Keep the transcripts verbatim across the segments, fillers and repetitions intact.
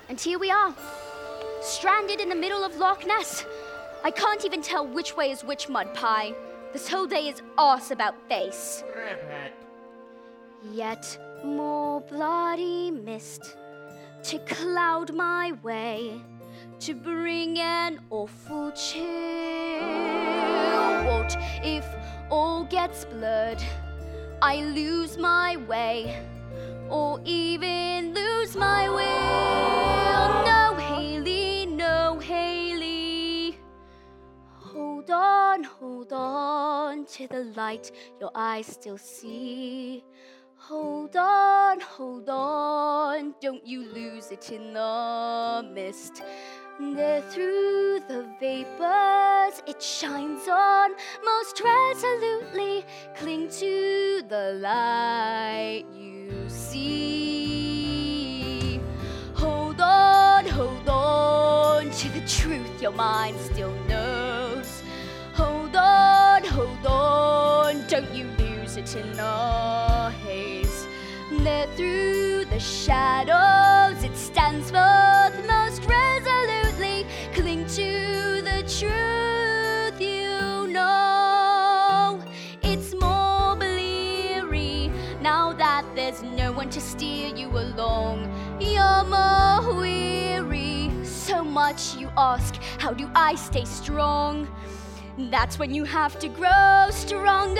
And here we are, stranded in the middle of Loch Ness. I can't even tell which way is which mud pie. This whole day is arse about face. Ribbit. Yet more bloody mist to cloud my way, to bring an awful chill. What if all gets blurred? I lose my way, or even lose my will. No, Hayley, no, Hayley. Hold on, hold on to the light your eyes still see. Hold on, hold on, don't you lose it in the mist. There through the vapors it shines on, most resolutely cling to the light you see. Hold on, hold on to the truth your mind still knows. Hold on, hold on, don't you lose it in the haze. There through the shadows it stands forth most resolutely, cling to the truth you know. It's more bleary now that there's no one to steer you along. You're more weary, so much you ask, how do I stay strong? That's when you have to grow stronger.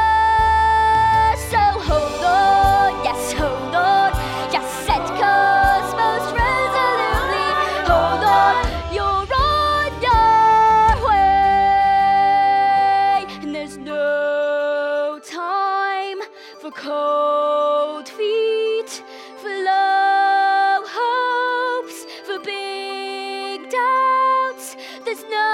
So hold on, yes, hold on, yes, set course most resolutely. Hold on, you're on your way, and there's no time for cold feet, for low hopes, for big doubts. There's no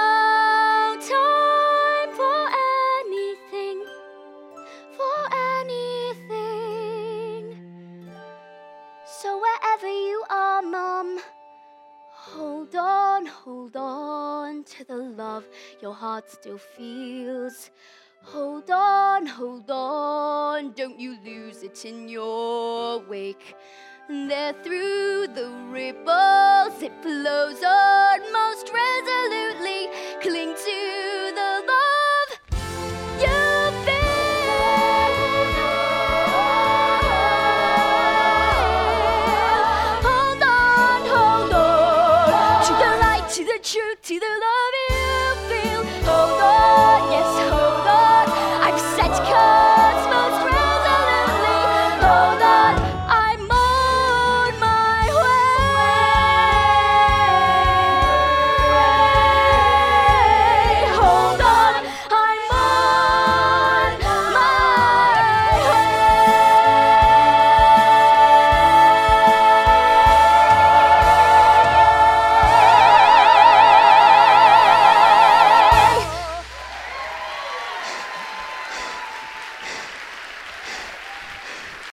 time for anything, for anything. So wherever you are, Mum, hold on, hold on to the love your heart still feels. Hold on, hold on, don't you lose it in your wake. There through the ripples it flows on most resolutely, cling to the love you feel. Hold on, hold on to the light, to the truth, to the love